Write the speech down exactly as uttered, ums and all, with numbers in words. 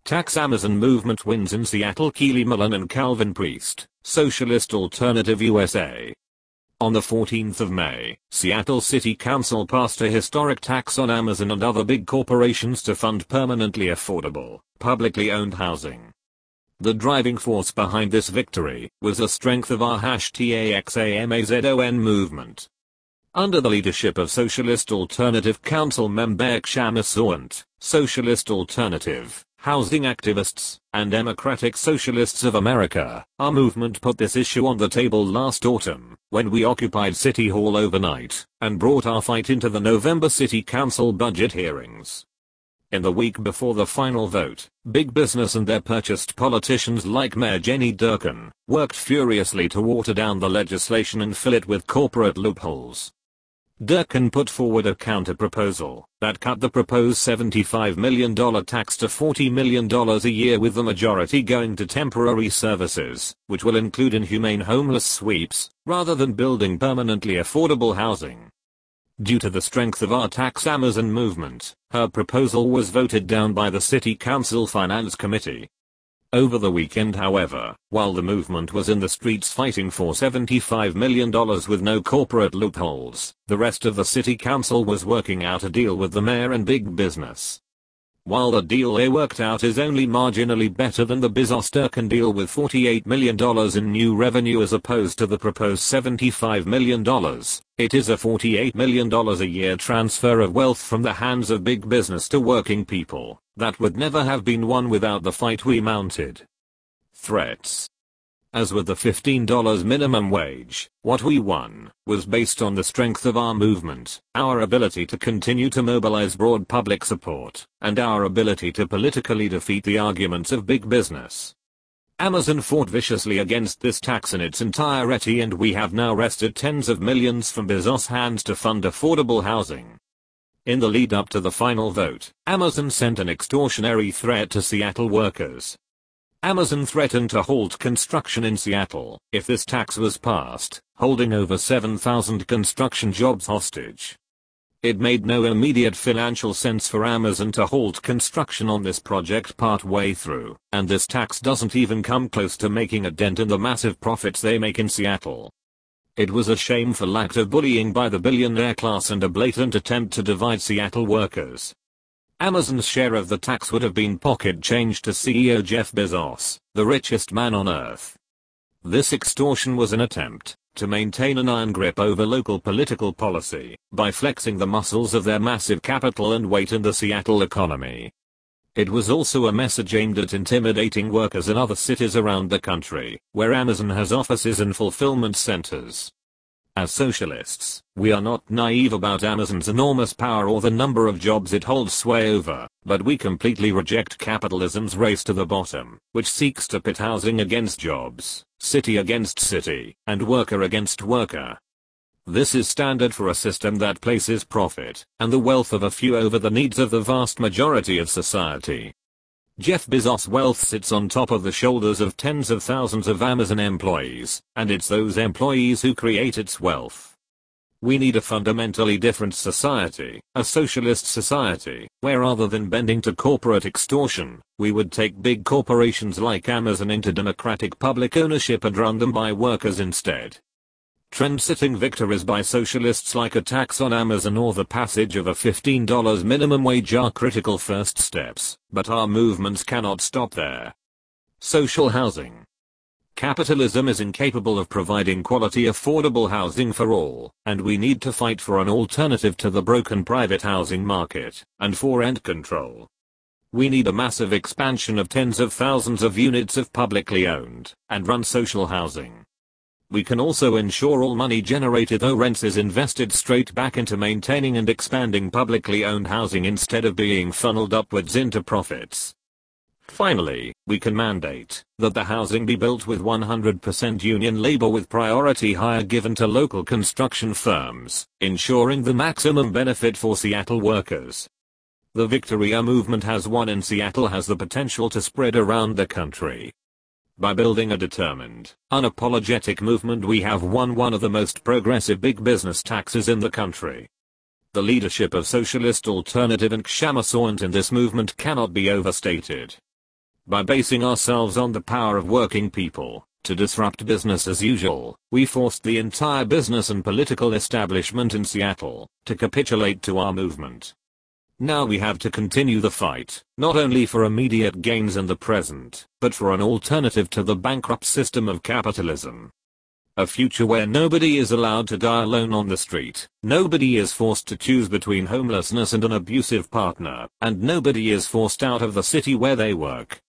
Tax Amazon movement wins in Seattle. Keely Mullen and Calvin Priest, Socialist Alternative U S A. On the fourteenth of May, Seattle City Council passed a historic tax on Amazon and other big corporations to fund permanently affordable, publicly owned housing. The driving force behind this victory was the strength of our TAXAMAZON movement. Under the leadership of Socialist Alternative Council member Kshama Sawant, Socialist Alternative, housing activists, and Democratic Socialists of America, our movement put this issue on the table last autumn, when we occupied City Hall overnight, and brought our fight into the November City Council budget hearings. In the week before the final vote, big business and their purchased politicians like Mayor Jenny Durkan worked furiously to water down the legislation and fill it with corporate loopholes. Durkan put forward a counter-proposal that cut the proposed seventy-five million dollars tax to forty million dollars a year, with the majority going to temporary services, which will include inhumane homeless sweeps, rather than building permanently affordable housing. Due to the strength of our Tax Amazon movement, her proposal was voted down by the City Council Finance Committee. Over the weekend, however, while the movement was in the streets fighting for seventy-five million dollars with no corporate loopholes, the rest of the city council was working out a deal with the mayor and big business. While the deal they worked out is only marginally better than the Bezos-Durkan deal with forty-eight million dollars in new revenue as opposed to the proposed seventy-five million dollars, it is a forty-eight million dollars a year transfer of wealth from the hands of big business to working people that would never have been won without the fight we mounted. Threats. As with the fifteen dollar minimum wage, what we won was based on the strength of our movement, our ability to continue to mobilize broad public support, and our ability to politically defeat the arguments of big business. Amazon fought viciously against this tax in its entirety, and we have now wrested tens of millions from Bezos' hands to fund affordable housing. In the lead up to the final vote, Amazon sent an extortionary threat to Seattle workers. Amazon threatened to halt construction in Seattle if this tax was passed, holding over seven thousand construction jobs hostage. It made no immediate financial sense for Amazon to halt construction on this project part way through, and this tax doesn't even come close to making a dent in the massive profits they make in Seattle. It was a shameful act of bullying by the billionaire class and a blatant attempt to divide Seattle workers. Amazon's share of the tax would have been pocket change to C E O Jeff Bezos, the richest man on earth. This extortion was an attempt to maintain an iron grip over local political policy by flexing the muscles of their massive capital and weight in the Seattle economy. It was also a message aimed at intimidating workers in other cities around the country, where Amazon has offices and fulfillment centers. As socialists, we are not naive about Amazon's enormous power or the number of jobs it holds sway over, but we completely reject capitalism's race to the bottom, which seeks to pit housing against jobs, city against city, and worker against worker. This is standard for a system that places profit and the wealth of a few over the needs of the vast majority of society. Jeff Bezos' wealth sits on top of the shoulders of tens of thousands of Amazon employees, and it's those employees who create its wealth. We need a fundamentally different society, a socialist society, where rather than bending to corporate extortion, we would take big corporations like Amazon into democratic public ownership and run them by workers instead. Trend-setting victories by socialists like a tax on Amazon or the passage of a fifteen dollar minimum wage are critical first steps, but our movements cannot stop there. Social housing. Capitalism is incapable of providing quality affordable housing for all, and we need to fight for an alternative to the broken private housing market, and for rent control. We need a massive expansion of tens of thousands of units of publicly owned and run social housing. We can also ensure all money generated through rents is invested straight back into maintaining and expanding publicly owned housing instead of being funneled upwards into profits. Finally, we can mandate that the housing be built with one hundred percent union labor with priority hire given to local construction firms, ensuring the maximum benefit for Seattle workers. The victory our movement has won in Seattle has the potential to spread around the country. By building a determined, unapologetic movement, we have won one of the most progressive big business taxes in the country. The leadership of Socialist Alternative and Kshama Sawant in this movement cannot be overstated. By basing ourselves on the power of working people, to disrupt business as usual, we forced the entire business and political establishment in Seattle to capitulate to our movement. Now we have to continue the fight, not only for immediate gains in the present, but for an alternative to the bankrupt system of capitalism. A future where nobody is allowed to die alone on the street, nobody is forced to choose between homelessness and an abusive partner, and nobody is forced out of the city where they work.